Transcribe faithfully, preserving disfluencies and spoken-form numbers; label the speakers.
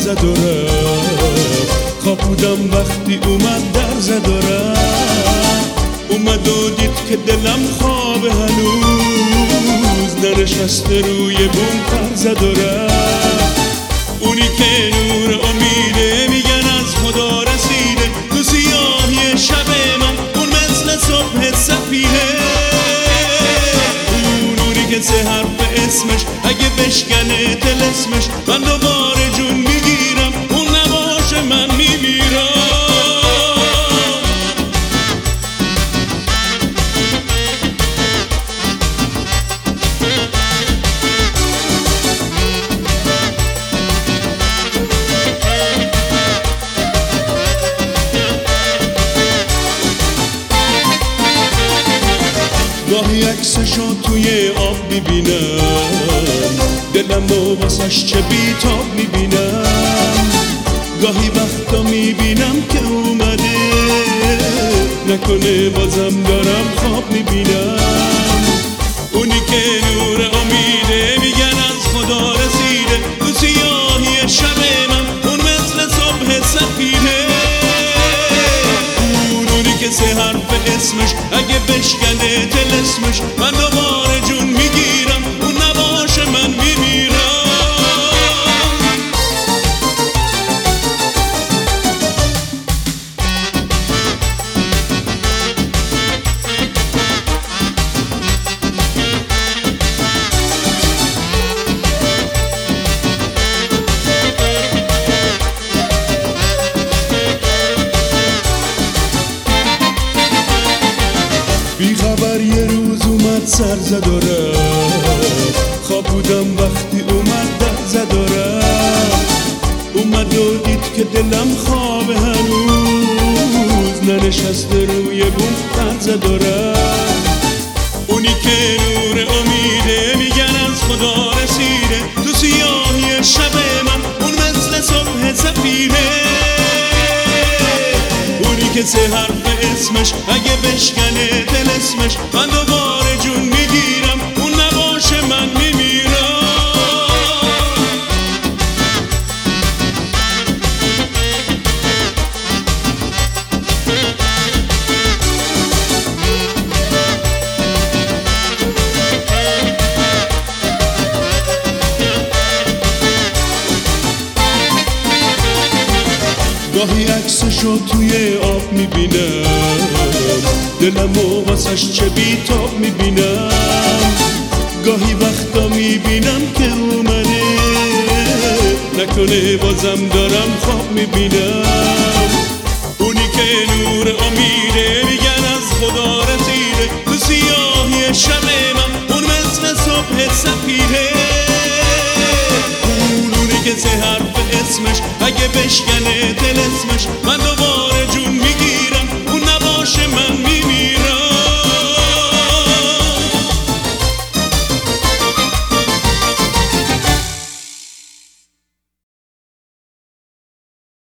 Speaker 1: زد و رفت. خواب بودم وقتی اومد در زد و رفت. اومد و دید که دلم خوابه هنوز، ننشسته روی بوم پر زد و رفت. اونی که نور امیده میگن از خدا رسیده، تو سیاهی شب من اون مثل صبح سفیده. اون اونی که سه حرف اسمش اگه بشکنه طلسمش، من دوباره جون میگیرم، اون نباشه من میمیرم. گاهی عکسشو توی آب میبینم، دلم و واسش چه بیتاب میبینم. گاهی وقتا میبینم که اومده، نکنه بازم دارم خواب میبینم. اونی که نور امیده میگن از خدا رسیده، تو سیاهی شب من اون مثل صبح سفیده. اون اونی که سه حرف اسمش اگه بشکنه طلسمش، من دوباره جون میگیرم، اون نباشه من میمیرم. بی خبر یه روز اومد سر زد و رفت. خواب بودم وقتی اومد در زد و رفت. اومد و دید که دلم خوابه هنوز، ننشسته روی بوم پر زد و رفت. اونی که نور امیده میگن از خدا رسیده، تو سیاهی شب من اون مثل صبح سفیده. اونی که سه حرف اسمش اگه بشکنه طلسمش، من دوباره جون میگیرم، اون نباشه من میمیرم. گاهی عکسشو توی آب میبینم، دلم و واسش چه بیتاب میبینم. گاهی وقتا میبینم که اومده، نکنه بازم دارم خواب میبینم. اونی که نور امیده میگن از خدا رسیده، تو سیاهی شب من اون مثل صبح سفیده. اون اونی که سه حرف اسمش اگه بشکنه طلسمش، من دوباره